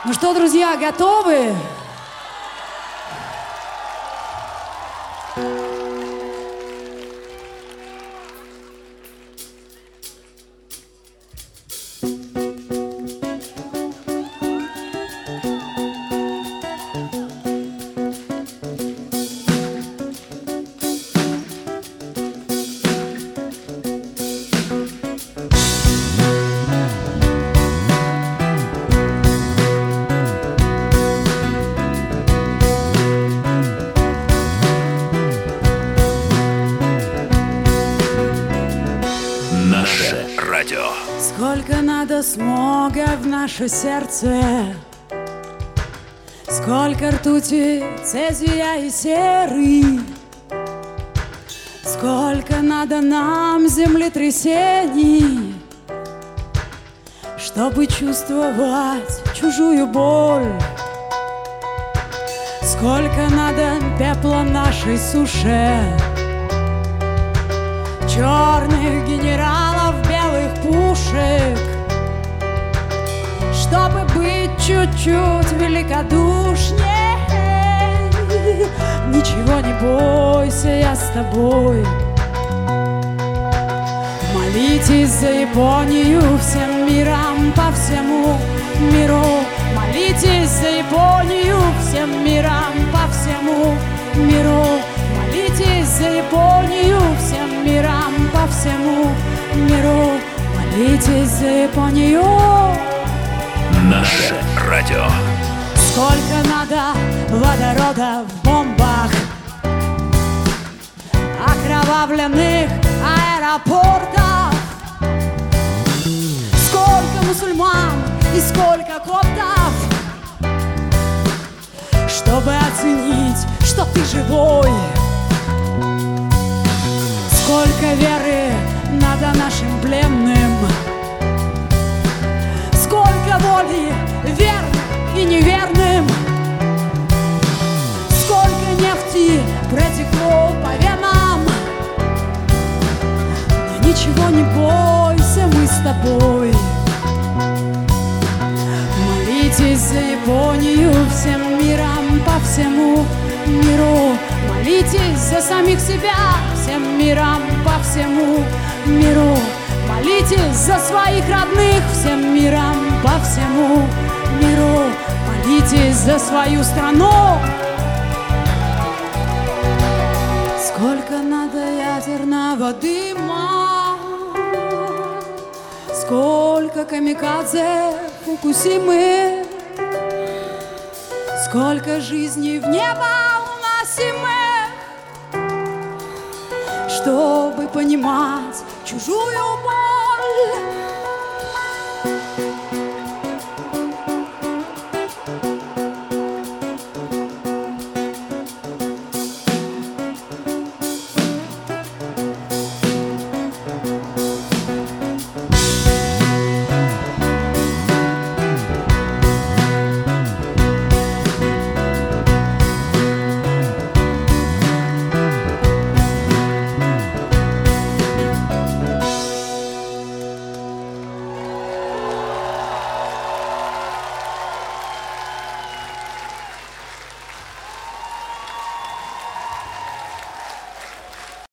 Ну что, друзья, готовы? Сколько надо смога в наше сердце, сколько ртути, цезия и серы, сколько надо нам землетрясений, чтобы чувствовать чужую боль. Сколько надо пепла нашей суше, черных генералов, белых пушек, чтобы быть чуть-чуть великодушнее. Ничего не бойся, я с тобой. Молитесь за Японию всем миром, по всему миру. Молитесь за Японию всем миром, по всему миру. Молитесь за Японию всем миром, по всему миру. Молитесь за Японию. Наше радио. Сколько надо водорода в бомбах, окровавленных аэропортов, сколько мусульман и сколько коптов, чтобы оценить, что ты живой. Сколько веры надо нашим пленным, сколько воли верным и неверным, сколько нефти протекло по венам. Но ничего не бойся, мы с тобой. Молитесь за Японию всем миром, по всему миру. Молитесь за самих себя всем миром, по всему миру. Молитесь за своих родных всем миром, по всему миру. Молитесь за свою страну. Сколько надо ядерного дыма, сколько камикадзе Фукусимы, сколько жизней в небо уносимых, чтобы понимать чужую боль.